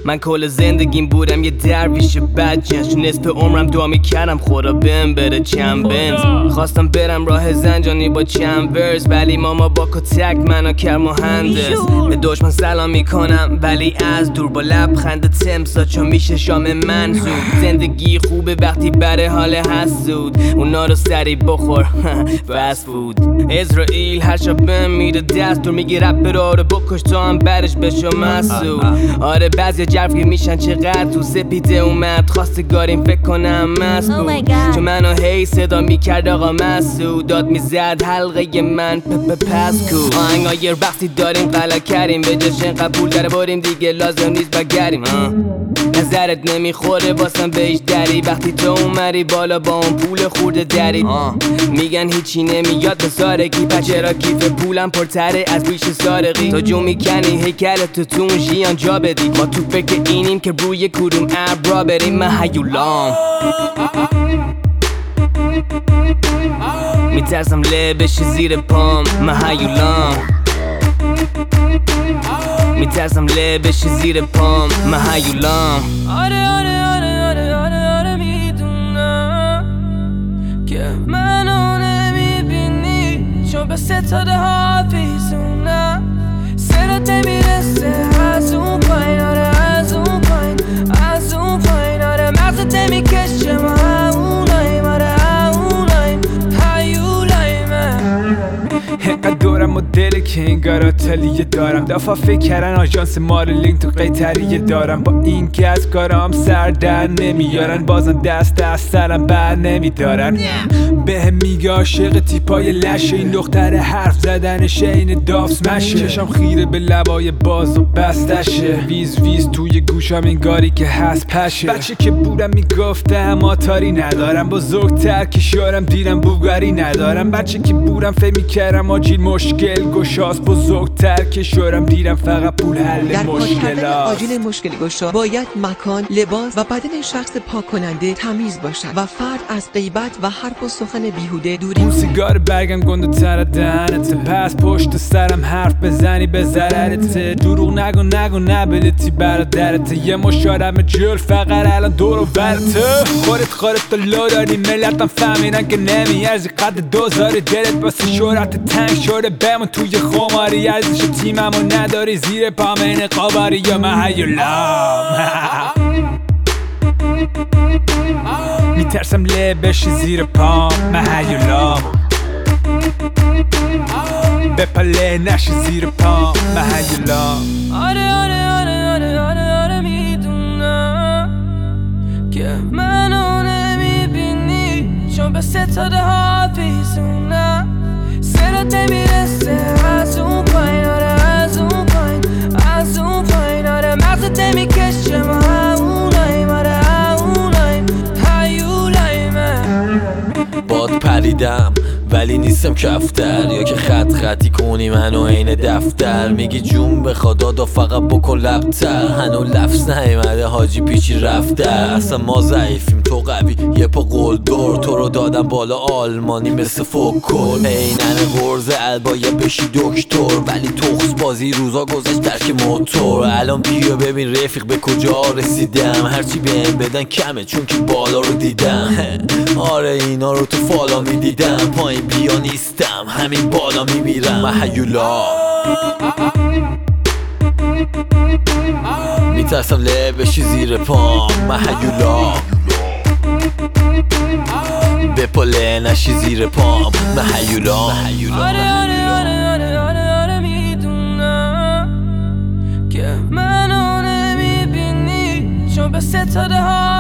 من کل زندگیم بودم یه درویش بدجنس، نصف عمرم دعا میکردم خدا بهم بده چند بنز. خواستم برم راه زنجانی با چند ورز، ولی ماما با کتک منو کرد مهندس. به دشمن سلام میکنم ولی از دور، با لبخند تمسا چون میشه شام من زود. زندگی خوبه وقتی بره حال حسود، اونا رو سری بخور فست فود. اسرائیل هر شب بهم میده دستور، میگه رپرها رو بکش تا هم برش بشو مسئول. آره بعضی جرفی میشن چقدر تو سپیده اومد خواستگاریم فکر کنم مست بود، چون منو هی صدا میکرد آقا مسعود. داد میزد حلقه من پس کو. آهنگای رقصی داریم غلط کردیم، به جشن قبول در باریم دیگه لازم نیست بگریم. نظرت نمیخوره باسم بهش دری، وقتی تو اومری بالا با اون پول خورده دری. میگن هیچی نمیاد به سارگی، چرا کیف پولم پرتره از بیش سارقی. تو جو میکنی هیکلت تو اون ژیان جا بدی، ما تو فکر اینیم که روی کدوم ابرا بریم. من هیولام میترسم له بشی زیر پام. من هیولام میترسم له بشی زیر پام. من هیولام. آره میدونم که منو نمیبینی، چون به ستاره حافظونم. سرت نمیرسه از اون پایین، آره از اون پایین، از اون پایین. آره مغزت نمیکشه ما هموناییم، آره هموناییم، هیولاییم. اینقدر دورم و دل که انگار آتلیه دارم، دفعه فکر کردن آژانس مارلینگ تو قیتریه دارم. با این که از کارام سر در نمیارن، بازم دست از سرم بر نمیدارن. بهم میگه عاشق تیپای لشه، این دختر حرف زدنشه این دافس مشه. چشم خیره به لبای باز و بستشه، ویز ویز توی گوشم انگاری که هست پشه. بچه که بودم میگفتم آتاری ندارم، بزرگتر که شارم دیدم بوگاری ندارم. بچه که بودم فکر میکردم آجیل مشکل گشاست، بزرگتر که شارم دیدم فقط پول حل مشکلات. در آجیل مشکل گشا باید مکان، لباس و بدن شخص پاک کننده تمیز باشد و فرد از غیبت و حرف و سخن بیهوده دوری. اون سیگار برگم گنده تر دهنته، پس پشت سرم حرف بزنی به ضررته. دروغ نگو نبلتی برادرته، یه مشارم جل فقط الان دور و برته. خودت لو داری ملتم فهمیدن که نمیارزی قد دوزاری، دلت واسه شهرت تنگ شده بمون توی خماری. ارزش تیممو نداری زیر پام این قاباری، یا من هیولام میترسم له بشی زیر پام. من هیولام بپله نشی زیر پام. من هیولام. آره میدونم که منو نمیبینی، چون به ستاره حافظونم. سرت نمیرسه از اون پایین، آره از اون پایین، از اون پایین. آره مغزت نمیکشه ما هموناییم، آره هموناییم، هیولاییم. باد پریدم ولی نیستم کفتر، یا که خطی کنی منو عین دفتر. میگی جون بخواد دادا فقط بکن لبتر، هنو لفظ نیومده حاجی پیچی رفته. اصلا ما ضعیفیم تو قوی یه پا قلدر، تو رو دادم بالا آلمانی مثل فوکل. اینن غرزه البایه بشی دکتر، ولی تخص بازی روزا گذشت درک موتور. الان بیا ببین رفیق به کجا رسیدم، هرچی بهم بدن کمه چون که بالا رو دیدم. آره اینا رو تو فالا میدیدم، پایین بیا نیستم همین بالا میمیرم. من هیولام میترسم له بشی زیر پام. من هیولام بپله نشی زیر پام. من هیولام. آره میدونم که منو نمیبینی، چون به ستاره ها